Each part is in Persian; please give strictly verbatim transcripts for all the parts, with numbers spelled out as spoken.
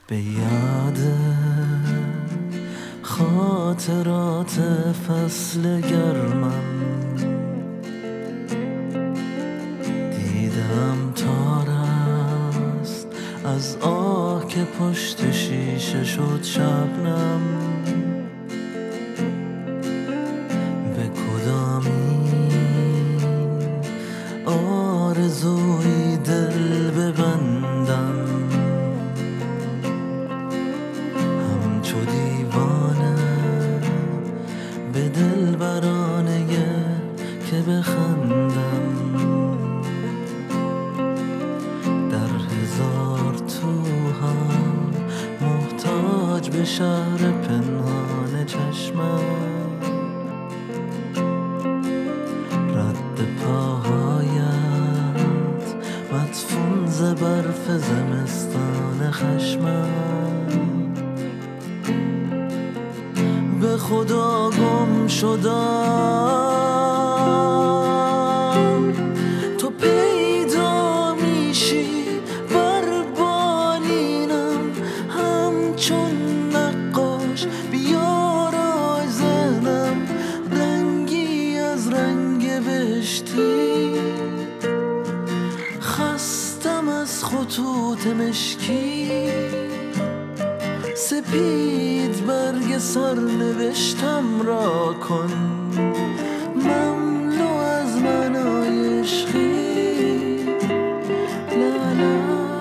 به یاد خاطرات فصل گرمم دیدم تار است از آه که پشت شیشه شد شبنم. به کدامین آرزوی دل ببندم، همچو دیوانه به دل برانه که بخندم. در هزار تو هم محتاج به شهر پنهان چشمم. رد پاهایت مدفون ز برف زمستان خشمم. به خدا گم شدم، تو پیدا میشی بر بالینم. همچون نقاش بیار آی ذهنم رنگی از رنگ بهشتی. خستم از خطوط مشکی، سپید برگ سرنوشتم را کن مملو از معنای عشقی. لا لا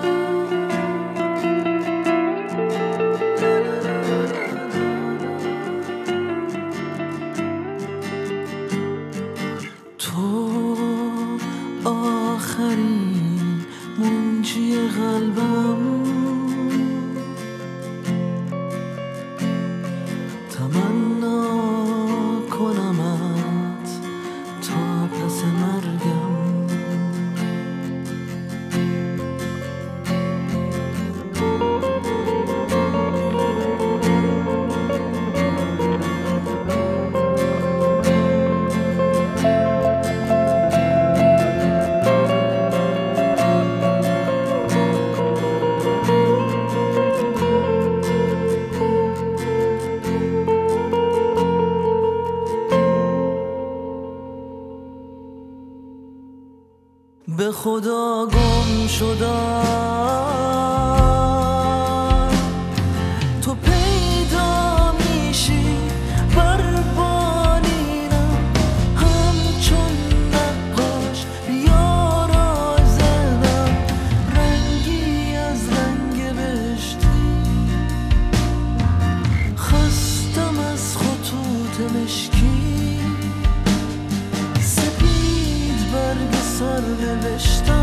تو آخرین منجی قلبم، تمنا کنمت تا پس مرگم. به خدا گم شدم، تو پیدا میشی بر بالینم. همچون نقاش بیار آی ذهنم رنگی از رنگ بهشتی. خستم از خطوط مشکی، سپید برگ سرنوشتم